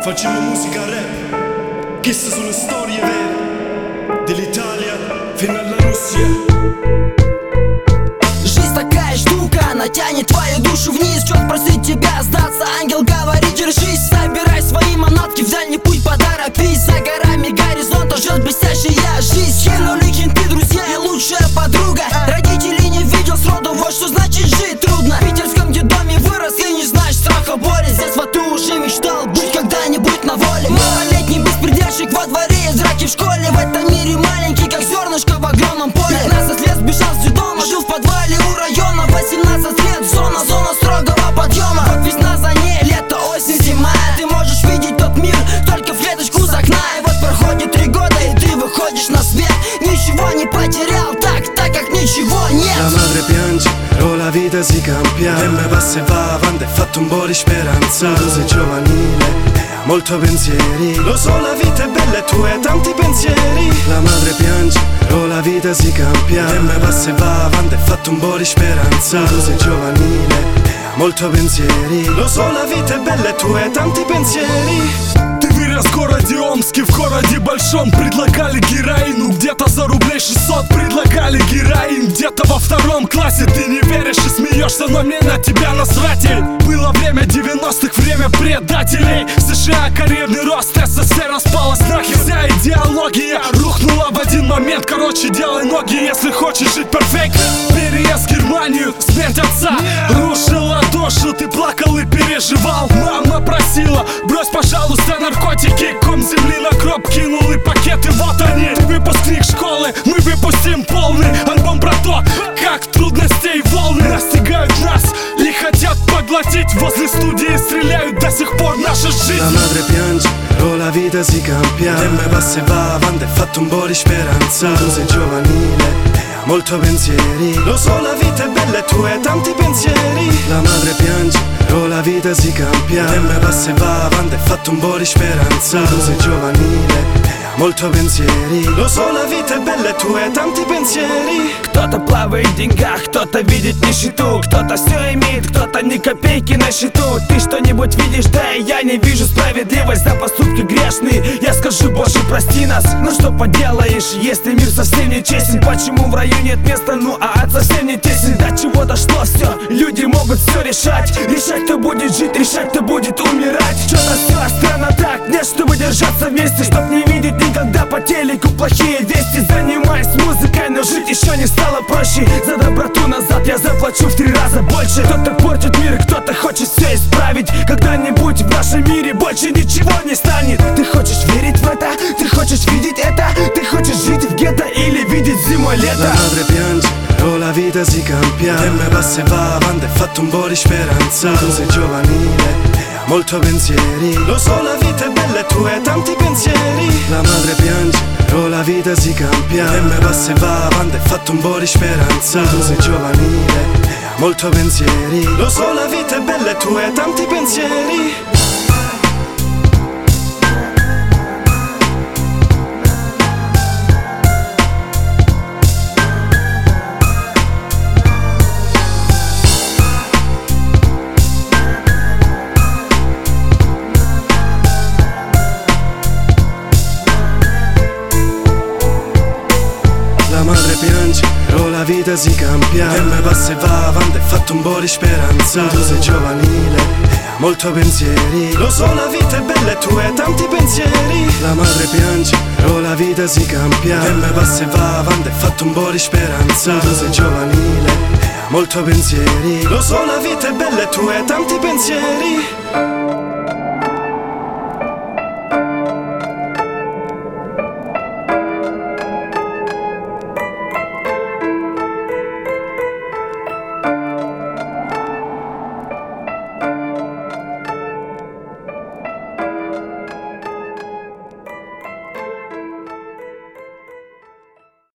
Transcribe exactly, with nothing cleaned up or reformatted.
Facciamo musica rap, queste sono storie vere, dell'Italia fino alla Russia. Жизнь такая штука, она тянет твою душу вниз. Чё спросить тебя, сдаться, ангел говорит, держись. Собирай свои манатки, в дальний путь поторопись. За горами горизонта ждет блестящая жизнь. Хенули кенты, друзья и лучшая подруга. Родителей не видел сроду, вот что значит жить трудно. В питерском детдоме вырос и не знаешь страха боли. С детства ты уже мечтал быть когда-нибудь на воле. Малолетний беспредельщик во дворе и драки в школе. В этом мире маленький, как зернышко в огромном поле. пятнадцать лет сбежал с детдома, жил в подвале у района. Восемнадцать лет, зона, зона строгого подъема. Вот весна за ней, лето, осень, зима. Ты можешь видеть тот мир только в клеточку с окна. И вот проходит три года, и ты выходишь на свет. Nicivo не потерял, так, так как ничего нет. La madre piange, oh la vita si cambia. Tempo passa e va avanti, hai fatto un po' di speranza. Tu sei giovanile e hai molto pensieri. Lo so, la vita è bella e tu hai tanti pensieri. La madre piange, oh la vita si cambia. Tempo passa e va avanti, hai fatto un po' di speranza. Tu sei giovanile e hai molto pensieri. Lo so, la vita è bella e tu hai tanti pensieri. Вырос в городе Омске, в городе большом. Предлагали героину, где-то за рублей шестьсот. Предлагали героин, где-то во втором классе. Ты не веришь и смеешься, но мне на тебя насрать. Было время девяностых, время предателей. США карьерный рост, СССР распалась нахер. Вся идеология рухнула в один момент. Короче, делай ноги, если хочешь жить перфектно. Переезд в Германию, смерть отца рушила душу, ты плакал и переживал. Мама просила, брось, пожалуйста, наркотики. Ком земли на гроб кинул и пакеты, вот они. Ты выпускник школы, мы выпустим полный альбом про то, как трудностей волны настигают нас и хотят поглотить. Возле студии стреляют до сих пор наша жизнь. La madre piange, oh la vita si cambia. Tempo passa e va avanti, hai fatto un po' di speranza. Tu sei giovanile e hai molto pensieri. Lo so, la vita è bella e tu hai tanti pensieri. La madre piange, oh la vita si cambia. Tempo passa e va avanti, hai fatto un po' di speranza. Tu sei giovanile e hai molto pensieri. Lo so, la vita è bella e tu hai tanti pensieri. Кто-то плавает в деньгах, кто-то видит нищету. Кто-то все имеет, кто-то ни копейки на счету. Ты что-нибудь видишь, да и я не вижу справедливость. За поступки грешные, я скажу, Боже, прости нас. Ну что поделаешь, если мир совсем не честен? Почему в раю нет места, ну а ад совсем не тесен? До чего дошло все, люди могут все решать. Решать, кто будет жить, решать, кто будет умирать. Что-то все странно так, нет, чтобы держаться вместе. Чтоб не видеть никогда по телеку плохие вести. Занимаюсь музыкой, но жить еще не стало проще. За доброту назад я заплачу в три раза больше. Кто-то портит мир, кто-то хочет все исправить. Когда-нибудь в нашем мире больше ничего не станет. Ты хочешь верить в это? Ты хочешь видеть это? Ты хочешь жить в гетто или видеть зимой лето? La madre piange, oh la vita si cambia. Tempo passa e va avanti, hai fatto un po' di speranza. Tu sei giovanile e hai molto pensieri. Lo so, la vita è bella e tu hai tanti pensieri. La madre piange, oh la vita si cambia. Tempo passa e va avanti, hai fatto un po' di speranza. Tu sei giovanile e hai molto pensieri. Lo so, la vita è bella e tu hai tanti pensieri. La madre piange, oh la vita si cambia. Tempo passa e va avanti, hai fatto un po' di speranza. Tu sei giovanile e hai molto pensieri. Lo so, la vita è bella e tu hai tanti pensieri. La madre piange, oh la vita si cambia. Tempo passa e va avanti, hai fatto un po' di speranza. Tu sei giovanile e hai molto pensieri. Lo so, la vita è bella e tu hai tanti pensieri.